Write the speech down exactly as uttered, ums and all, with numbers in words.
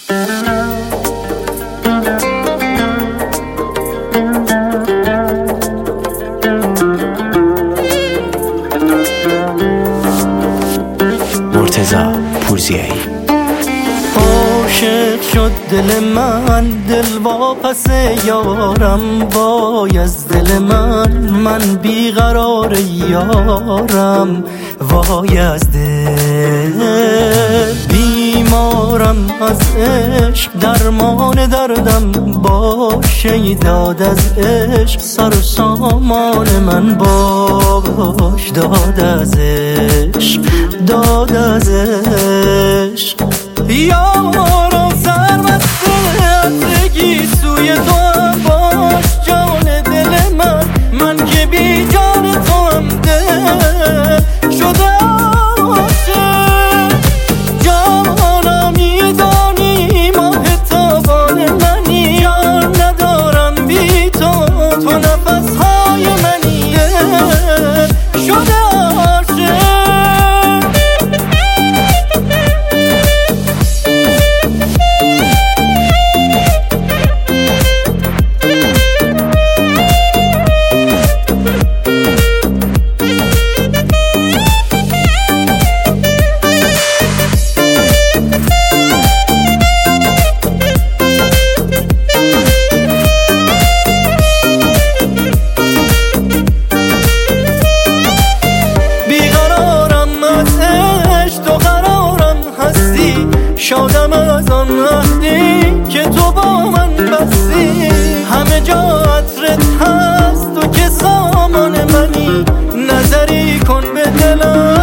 مرتضی پورزیایی. عاشق شد دل من، دل واپس یارم، وای از دل من، من بیقرار یارم، وای از دل. بیمارم از عشق، درمان دردم باشه، داد از عشق سر و سامان من باش، داد از عشق، داد از عشق. یارو سرمست عطرگی سوی تو هم باش، جان دل من، من که بی جان تو هم دل شده عاشق. جانا میدانی ماه تابان منی، جان ندارم بی تو، تو نفس های منی، دل شده عاشق. شادم از آن وقتی که تو با من بستی، همه جا عطرت هست، تو که سامان منی، نظری کن به دلم.